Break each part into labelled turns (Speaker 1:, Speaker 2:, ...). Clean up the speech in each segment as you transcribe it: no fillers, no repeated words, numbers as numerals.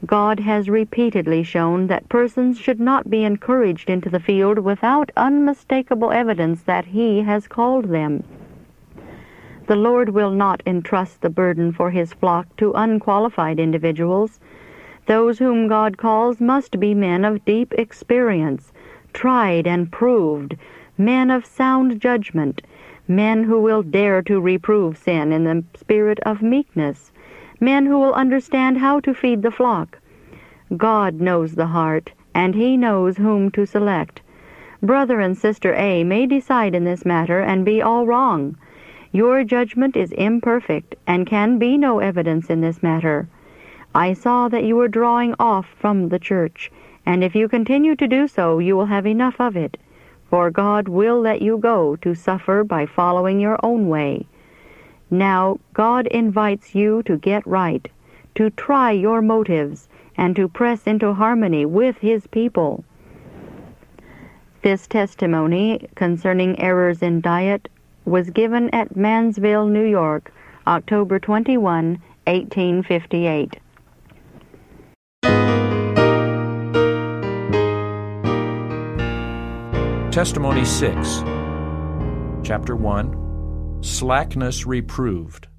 Speaker 1: God has repeatedly shown that persons should not be encouraged into the field without unmistakable evidence that He has called them. The Lord will not entrust the burden for His flock to unqualified individuals. Those whom God calls must be men of deep experience, tried and proved, men of sound judgment, men who will dare to reprove sin in the spirit of meekness, men who will understand how to feed the flock. God knows the heart, and He knows whom to select. Brother and Sister A may decide in this matter and be all wrong. Your judgment is imperfect, and can be no evidence in this matter. I saw that you were drawing off from the church, and if you continue to do so, you will have enough of it, for God will let you go to suffer by following your own way. Now, God invites you to get right, to try your motives, and to press into harmony with His people. This testimony concerning errors in diet was given at Mansville, New York, October 21, 1858.
Speaker 2: Testimony 6, Chapter 1, Slackness Reproved.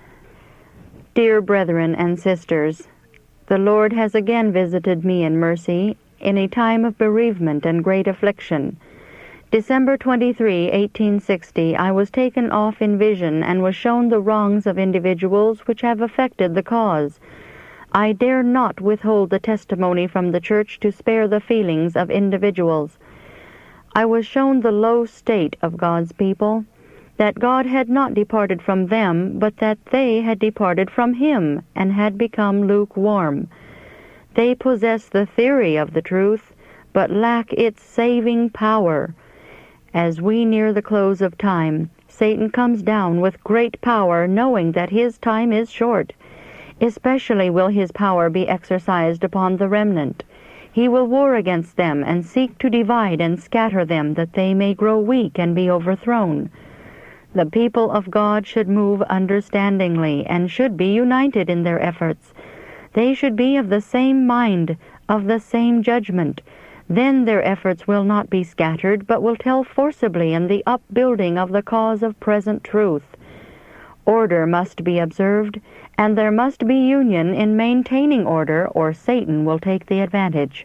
Speaker 1: Dear brethren and sisters, the Lord has again visited me in mercy in a time of bereavement and great affliction. December 23, 1860, I was taken off in vision and was shown the wrongs of individuals which have affected the cause. I dare not withhold the testimony from the Church to spare the feelings of individuals. I was shown the low state of God's people, that God had not departed from them, but that they had departed from Him and had become lukewarm. They possess the theory of the truth, but lack its saving power. As we near the close of time, Satan comes down with great power, knowing that his time is short. Especially will his power be exercised upon the remnant. He will war against them and seek to divide and scatter them, that they may grow weak and be overthrown. The people of God should move understandingly and should be united in their efforts. They should be of the same mind, of the same judgment. Then their efforts will not be scattered, but will tell forcibly in the upbuilding of the cause of present truth. Order must be observed, and there must be union in maintaining order, or Satan will take the advantage.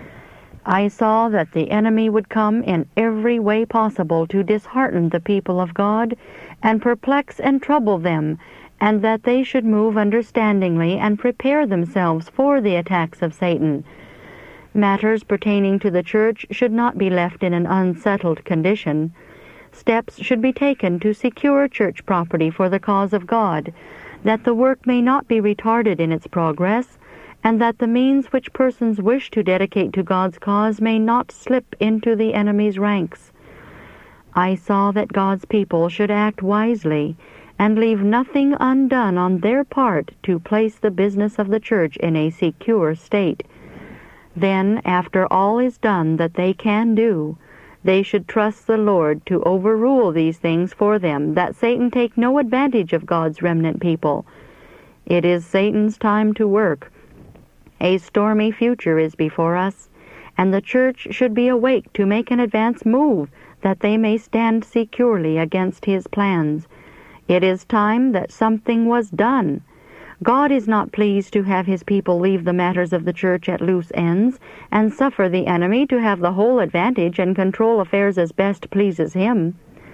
Speaker 1: I saw that the enemy would come in every way possible to dishearten the people of God and perplex and trouble them, and that they should move understandingly and prepare themselves for the attacks of Satan. Matters pertaining to the church should not be left in an unsettled condition. Steps should be taken to secure church property for the cause of God, that the work may not be retarded in its progress, and that the means which persons wish to dedicate to God's cause may not slip into the enemy's ranks. I saw that God's people should act wisely, and leave nothing undone on their part to place the business of the church in a secure state. Then, after all is done that they can do, they should trust the Lord to overrule these things for them, that Satan take no advantage of God's remnant people. It is Satan's time to work. A stormy future is before us, and the church should be awake to make an advance move, that they may stand securely against his plans. It is time that something was done. God is not pleased to have His people leave the matters of the church at loose ends, and suffer the enemy to have the whole advantage and control affairs as best pleases him.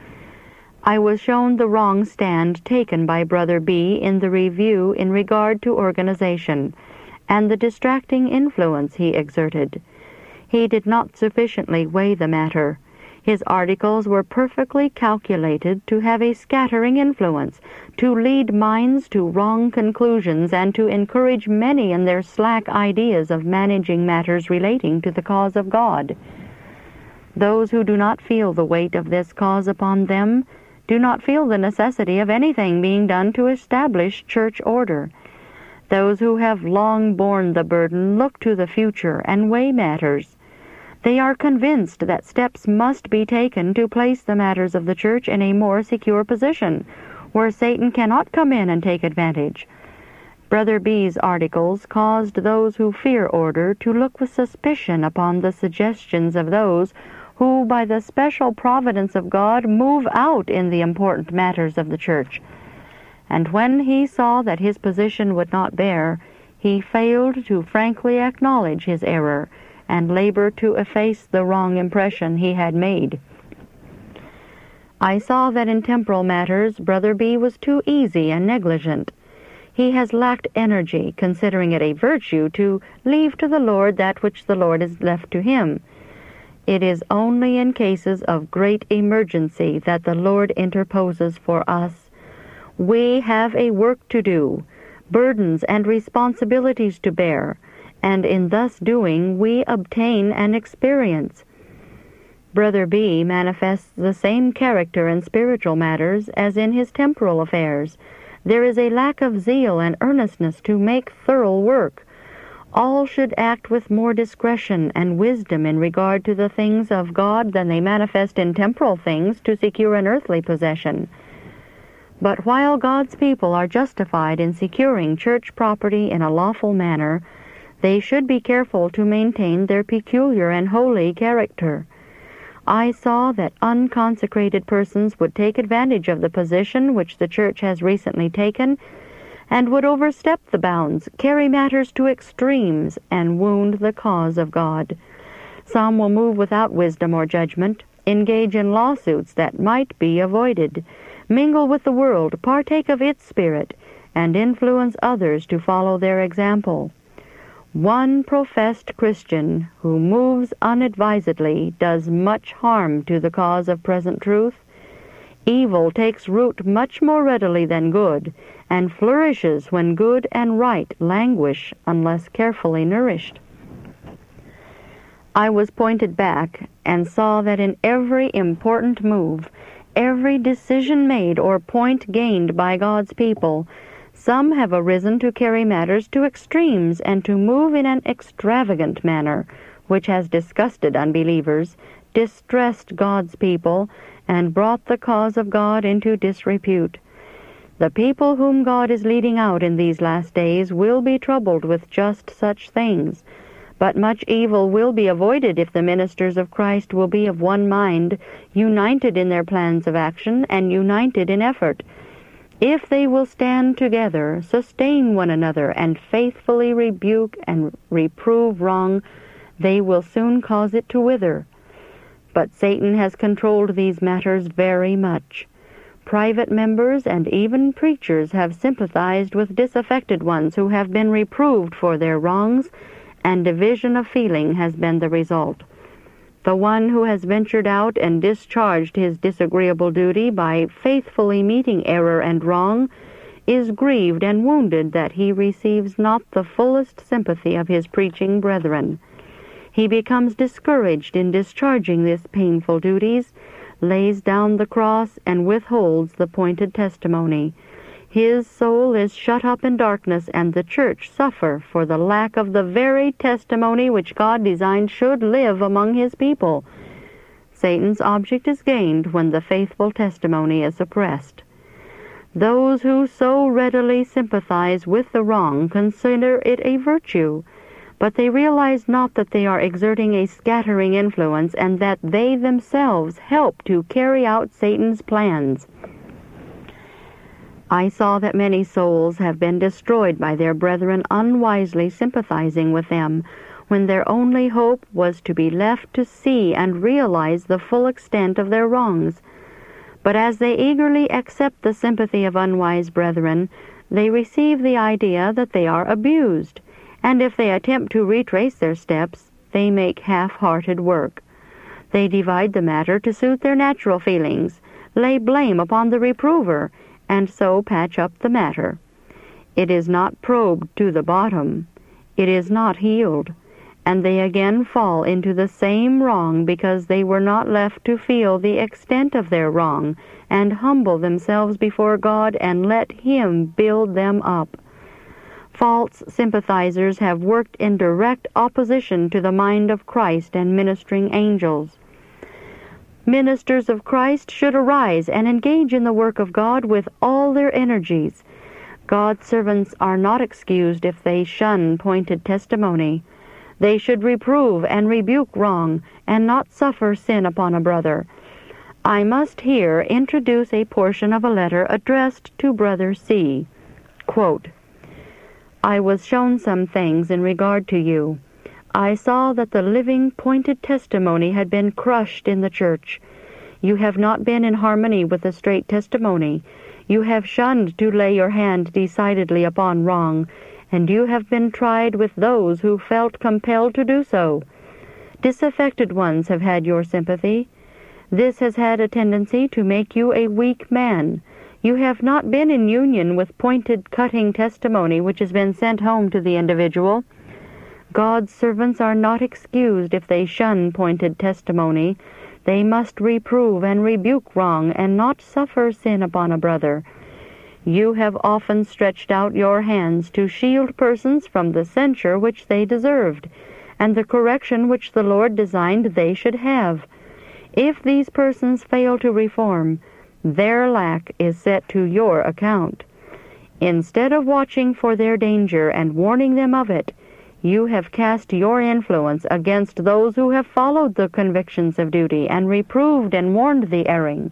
Speaker 1: I was shown the wrong stand taken by Brother B in the review in regard to organization, and the distracting influence he exerted. He did not sufficiently weigh the matter. His articles were perfectly calculated to have a scattering influence, to lead minds to wrong conclusions, and to encourage many in their slack ideas of managing matters relating to the cause of God. Those who do not feel the weight of this cause upon them do not feel the necessity of anything being done to establish church order. Those who have long borne the burden look to the future and weigh matters. They are convinced that steps must be taken to place the matters of the church in a more secure position, where Satan cannot come in and take advantage. Brother B's articles caused those who fear order to look with suspicion upon the suggestions of those who, by the special providence of God, move out in the important matters of the church. And when he saw that his position would not bear, he failed to frankly acknowledge his error and labor to efface the wrong impression he had made. I saw that in temporal matters Brother B was too easy and negligent. He has lacked energy, considering it a virtue to leave to the Lord that which the Lord has left to him. It is only in cases of great emergency that the Lord interposes for us. We have a work to do, burdens and responsibilities to bear, and in thus doing we obtain an experience. Brother B manifests the same character in spiritual matters as in his temporal affairs. There is a lack of zeal and earnestness to make thorough work. All should act with more discretion and wisdom in regard to the things of God than they manifest in temporal things to secure an earthly possession. But while God's people are justified in securing church property in a lawful manner, they should be careful to maintain their peculiar and holy character. I saw that unconsecrated persons would take advantage of the position which the church has recently taken, and would overstep the bounds, carry matters to extremes, and wound the cause of God. Some will move without wisdom or judgment, engage in lawsuits that might be avoided, mingle with the world, partake of its spirit, and influence others to follow their example. One professed Christian who moves unadvisedly does much harm to the cause of present truth. Evil takes root much more readily than good, and flourishes when good and right languish unless carefully nourished. I was pointed back and saw that in every important move, every decision made or point gained by God's people, some have arisen to carry matters to extremes and to move in an extravagant manner, which has disgusted unbelievers, distressed God's people, and brought the cause of God into disrepute. The people whom God is leading out in these last days will be troubled with just such things, but much evil will be avoided if the ministers of Christ will be of one mind, united in their plans of action, and united in effort. If they will stand together, sustain one another, and faithfully rebuke and reprove wrong, they will soon cause it to wither. But Satan has controlled these matters very much. Private members and even preachers have sympathized with disaffected ones who have been reproved for their wrongs, and division of feeling has been the result. The one who has ventured out and discharged his disagreeable duty by faithfully meeting error and wrong is grieved and wounded that he receives not the fullest sympathy of his preaching brethren. He becomes discouraged in discharging these painful duties, lays down the cross, and withholds the pointed testimony. His soul is shut up in darkness, and the church suffer for the lack of the very testimony which God designed should live among his people. Satan's object is gained when the faithful testimony is suppressed. Those who so readily sympathize with the wrong consider it a virtue, but they realize not that they are exerting a scattering influence and that they themselves help to carry out Satan's plans. I saw that many souls have been destroyed by their brethren unwisely sympathizing with them, when their only hope was to be left to see and realize the full extent of their wrongs. But as they eagerly accept the sympathy of unwise brethren, they receive the idea that they are abused, and if they attempt to retrace their steps, they make half-hearted work. They divide the matter to suit their natural feelings, lay blame upon the reprover, and so patch up the matter. It is not probed to the bottom. It is not healed, and they again fall into the same wrong because they were not left to feel the extent of their wrong and humble themselves before God and let Him build them up. False sympathizers have worked in direct opposition to the mind of Christ and ministering angels. Ministers of Christ should arise and engage in the work of God with all their energies. God's servants are not excused if they shun pointed testimony. They should reprove and rebuke wrong, and not suffer sin upon a brother. I must here introduce a portion of a letter addressed to Brother C. Quote, I was shown some things in regard to you. I saw that the living pointed testimony had been crushed in the church. You have not been in harmony with the straight testimony. You have shunned to lay your hand decidedly upon wrong, and you have been tried with those who felt compelled to do so. Disaffected ones have had your sympathy. This has had a tendency to make you a weak man. You have not been in union with pointed, cutting testimony which has been sent home to the individual. God's servants are not excused if they shun pointed testimony. They must reprove and rebuke wrong, and not suffer sin upon a brother. You have often stretched out your hands to shield persons from the censure which they deserved, and the correction which the Lord designed they should have. If these persons fail to reform, their lack is set to your account. Instead of watching for their danger and warning them of it, you have cast your influence against those who have followed the convictions of duty and reproved and warned the erring.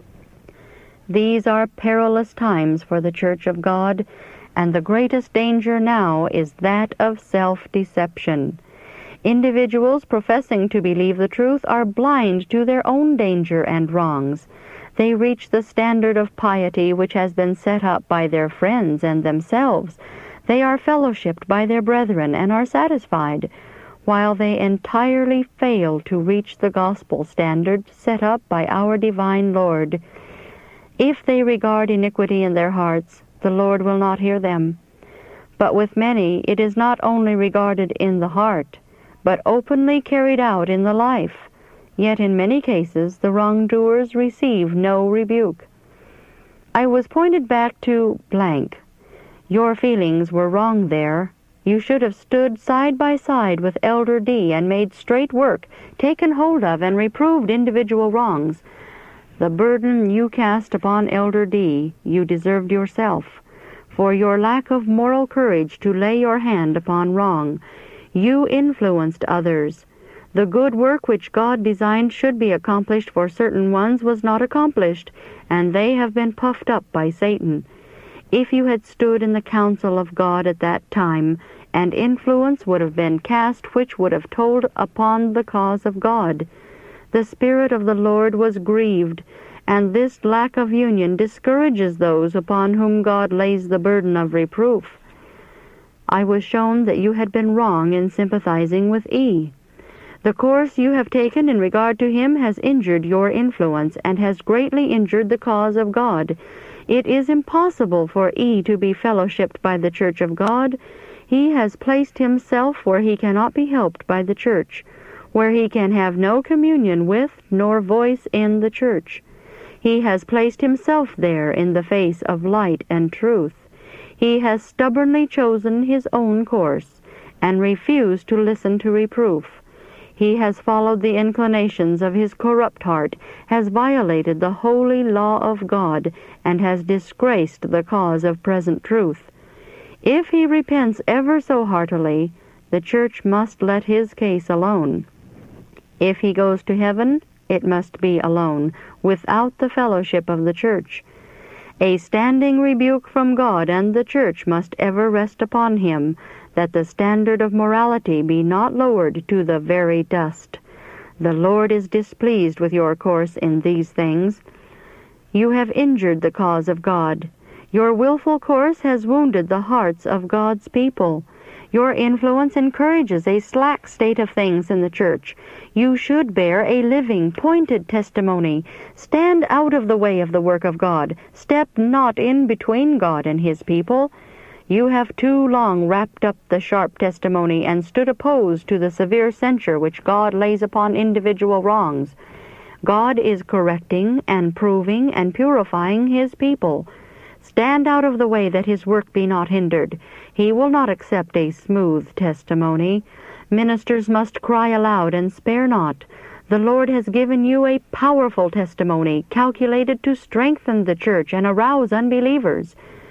Speaker 1: These are perilous times for the Church of God, and the greatest danger now is that of self-deception. Individuals professing to believe the truth are blind to their own danger and wrongs. They reach the standard of piety which has been set up by their friends and themselves. They are fellowshipped by their brethren and are satisfied, while they entirely fail to reach the gospel standard set up by our divine Lord. If they regard iniquity in their hearts, the Lord will not hear them. But with many it is not only regarded in the heart, but openly carried out in the life. Yet in many cases the wrongdoers receive no rebuke. I was pointed back to blank. Your feelings were wrong there. You should have stood side by side with Elder D and made straight work, taken hold of and reproved individual wrongs. The burden you cast upon Elder D you deserved yourself. For your lack of moral courage to lay your hand upon wrong, you influenced others. The good work which God designed should be accomplished for certain ones was not accomplished, and they have been puffed up by Satan. If you had stood in the counsel of God at that time, an influence would have been cast which would have told upon the cause of God. The Spirit of the Lord was grieved, and this lack of union discourages those upon whom God lays the burden of reproof. I was shown that you had been wrong in sympathizing with E. The course you have taken in regard to him has injured your influence, and has greatly injured the cause of God. It is impossible for E to be fellowshipped by the Church of God. He has placed himself where he cannot be helped by the Church, where he can have no communion with nor voice in the Church. He has placed himself there in the face of light and truth. He has stubbornly chosen his own course, and refused to listen to reproof. He has followed the inclinations of his corrupt heart, has violated the holy law of God, and has disgraced the cause of present truth. If he repents ever so heartily, the Church must let his case alone. If he goes to heaven, it must be alone, without the fellowship of the Church. A standing rebuke from God and the Church must ever rest upon him, that the standard of morality be not lowered to the very dust. The Lord is displeased with your course in these things. You have injured the cause of God. Your willful course has wounded the hearts of God's people. Your influence encourages a slack state of things in the Church. You should bear a living, pointed testimony. Stand out of the way of the work of God. Step not in between God and his people. You have too long wrapped up the sharp testimony and stood opposed to the severe censure which God lays upon individual wrongs. God is correcting and proving and purifying his people. Stand out of the way that his work be not hindered. He will not accept a smooth testimony. Ministers must cry aloud and spare not. The Lord has given you a powerful testimony, calculated to strengthen the Church and arouse unbelievers.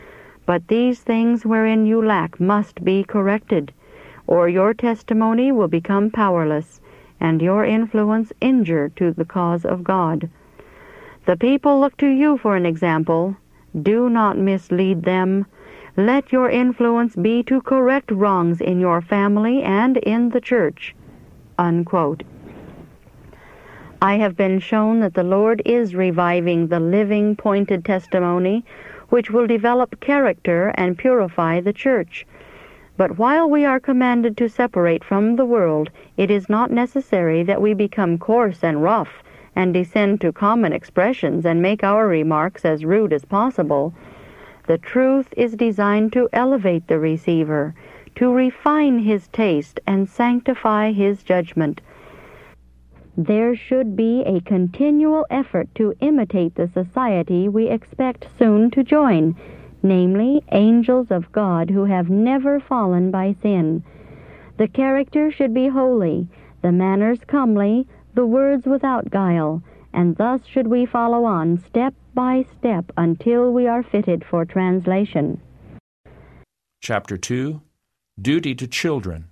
Speaker 1: But these things wherein you lack must be corrected, or your testimony will become powerless, and your influence injure to the cause of God. The people look to you for an example. Do not mislead them. Let your influence be to correct wrongs in your family and in the church." Unquote. I have been shown that the Lord is reviving the living, pointed testimony which will develop character and purify the church. But while we are commanded to separate from the world, it is not necessary that we become coarse and rough and descend to common expressions and make our remarks as rude as possible. The truth is designed to elevate the receiver, to refine his taste and sanctify his judgment. There should be a continual effort to imitate the society we expect soon to join, namely, angels of God who have never fallen by sin. The character should be holy, the manners comely, the words without guile, and thus should we follow on step by step until we are fitted for translation.
Speaker 2: Chapter 2, Duty to Children.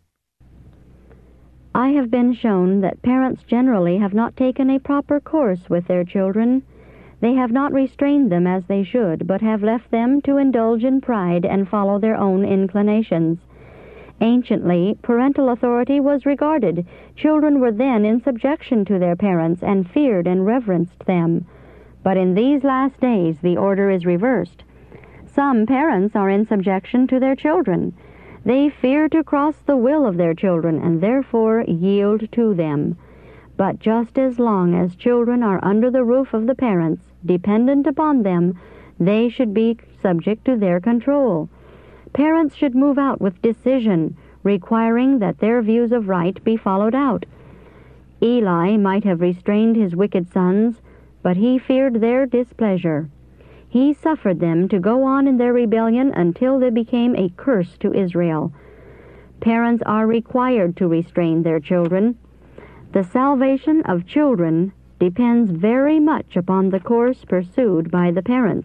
Speaker 1: I have been shown that parents generally have not taken a proper course with their children. They have not restrained them as they should, but have left them to indulge in pride and follow their own inclinations. Anciently, parental authority was regarded. Children were then in subjection to their parents and feared and reverenced them. But in these last days, the order is reversed. Some parents are in subjection to their children. They fear to cross the will of their children and therefore yield to them. But just as long as children are under the roof of the parents, dependent upon them, they should be subject to their control. Parents should move out with decision, requiring that their views of right be followed out. Eli might have restrained his wicked sons, but he feared their displeasure. He suffered them to go on in their rebellion until they became a curse to Israel. Parents are required to restrain their children. The salvation of children depends very much upon the course pursued by the parents.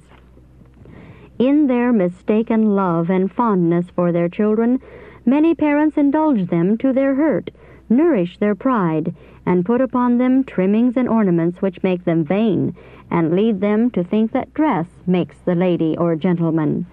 Speaker 1: In their mistaken love and fondness for their children, many parents indulge them to their hurt, nourish their pride, and put upon them trimmings and ornaments which make them vain, and lead them to think that dress makes the lady or gentleman.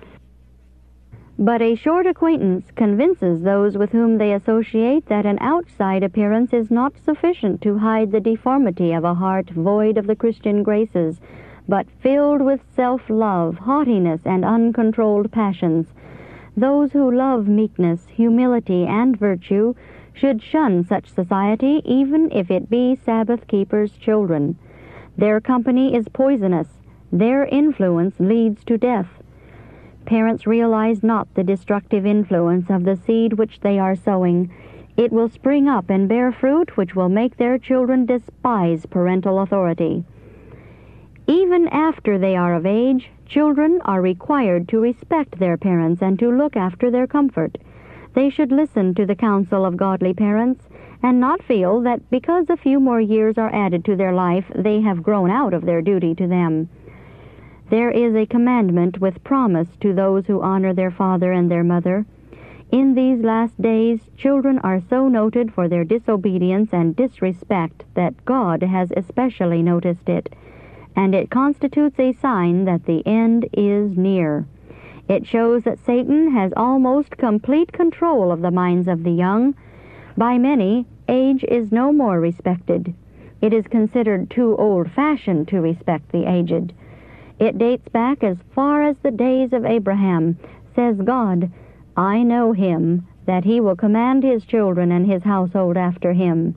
Speaker 1: But a short acquaintance convinces those with whom they associate that an outside appearance is not sufficient to hide the deformity of a heart void of the Christian graces, but filled with self-love, haughtiness, and uncontrolled passions. Those who love meekness, humility, and virtue should shun such society, even if it be Sabbath-keepers' children. Their company is poisonous. Their influence leads to death. Parents realize not the destructive influence of the seed which they are sowing. It will spring up and bear fruit which will make their children despise parental authority. Even after they are of age, children are required to respect their parents and to look after their comfort. They should listen to the counsel of godly parents and not feel that because a few more years are added to their life, they have grown out of their duty to them. There is a commandment with promise to those who honor their father and their mother. In these last days, children are so noted for their disobedience and disrespect that God has especially noticed it, and it constitutes a sign that the end is near. It shows that Satan has almost complete control of the minds of the young. By many, age is no more respected. It is considered too old-fashioned to respect the aged. It dates back as far as the days of Abraham. Says God, "I know him, that he will command his children and his household after him."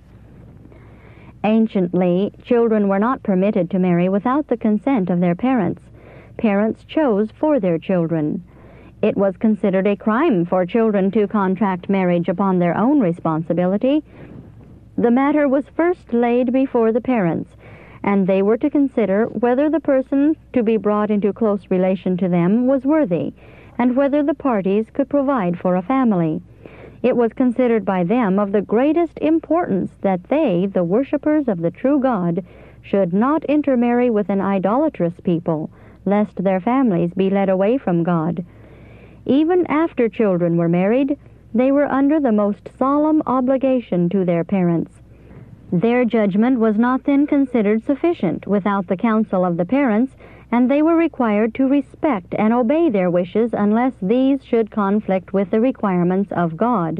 Speaker 1: Anciently, children were not permitted to marry without the consent of their parents. Parents chose for their children. It was considered a crime for children to contract marriage upon their own responsibility. The matter was first laid before the parents, and they were to consider whether the person to be brought into close relation to them was worthy, and whether the parties could provide for a family. It was considered by them of the greatest importance that they, the worshippers of the true God, should not intermarry with an idolatrous people, lest their families be led away from God. Even after children were married, they were under the most solemn obligation to their parents. Their judgment was not then considered sufficient without the counsel of the parents, and they were required to respect and obey their wishes unless these should conflict with the requirements of God.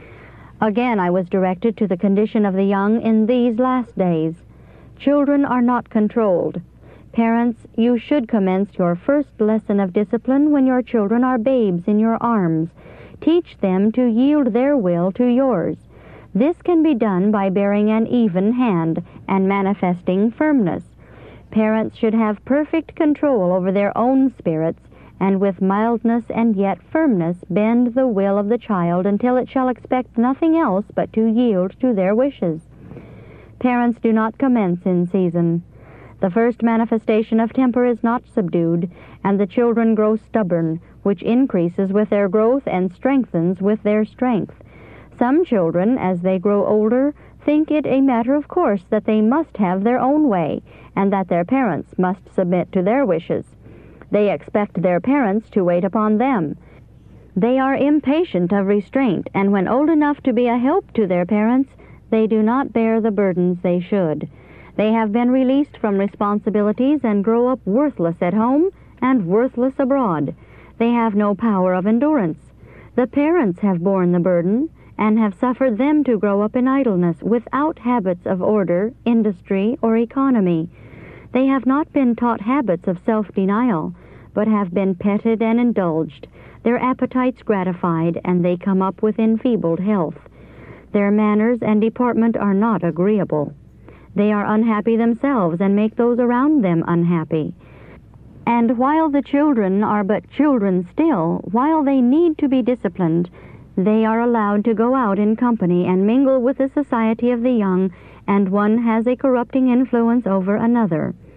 Speaker 1: Again, I was directed to the condition of the young in these last days. Children are not controlled. Parents, you should commence your first lesson of discipline when your children are babes in your arms. Teach them to yield their will to yours. This can be done by bearing an even hand and manifesting firmness. Parents should have perfect control over their own spirits, and with mildness and yet firmness bend the will of the child until it shall expect nothing else but to yield to their wishes. Parents do not commence in season. The first manifestation of temper is not subdued, and the children grow stubborn, which increases with their growth and strengthens with their strength. Some children, as they grow older, think it a matter of course that they must have their own way, and that their parents must submit to their wishes. They expect their parents to wait upon them. They are impatient of restraint, and when old enough to be a help to their parents, they do not bear the burdens they should. They have been released from responsibilities and grow up worthless at home and worthless abroad. They have no power of endurance. The parents have borne the burden and have suffered them to grow up in idleness without habits of order, industry, or economy. They have not been taught habits of self-denial, but have been petted and indulged, their appetites gratified, and they come up with enfeebled health. Their manners and deportment are not agreeable. They are unhappy themselves and make those around them unhappy. And while the children are but children still, while they need to be disciplined, they are allowed to go out in company and mingle with the society of the young, and one has a corrupting influence over another.